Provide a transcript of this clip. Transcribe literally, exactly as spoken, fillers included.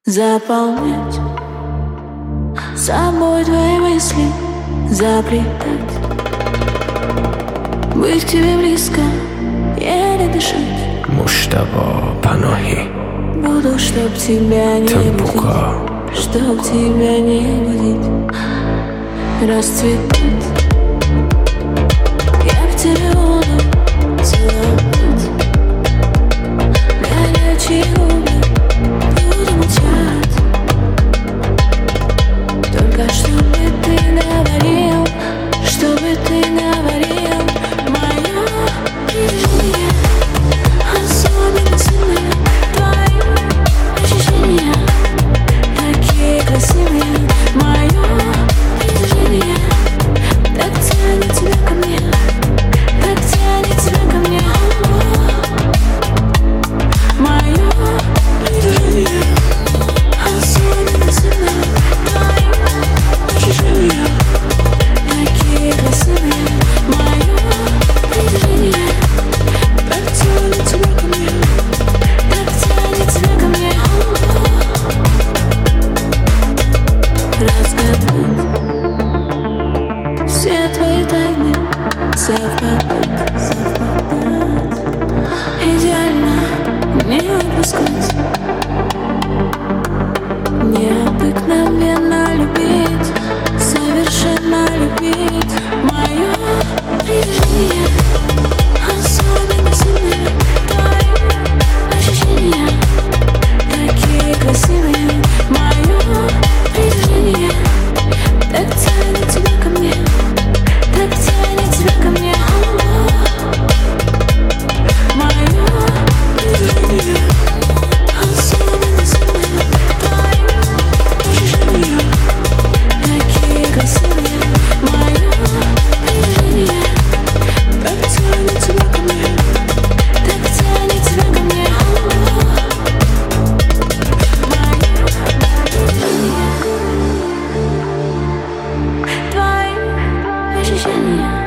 Заполнять собой твои мысли, заплетать, быть к тебе близко, еле дышать. Муштаба Панохи. Буду, чтоб тебя не Темпука. будить, чтоб тебя не будить, расцветать. Я в тебе буду целовать, горячие губы буду мучать. Только чтобы ты говорил, чтобы ты говорил, мое движение особенно сильное. Твои ощущения такие красивые. Мое движение так тянет тебя ко мне, так тянет тебя ко мне. Мое движение особенно сильное. Твои ощущения такие красивые. Мое движение так тянет тебя ко мне, так тянет тебя ко мне. Разгадать все твои тайны, совпадать, совпадать, идеально не отпускать, необыкновенно любить, совершенно любить. Мое движение особенно сильное. Твои ощущения такие красивые. Мое движение так тянет тебя ко мне, так тянет тебя ко мне. Мое движение особенно сильное. Твои ощущения такие красивые. Мое движение так тянет тебя ко мне, так тянет тебя ко мне. Твои ощущения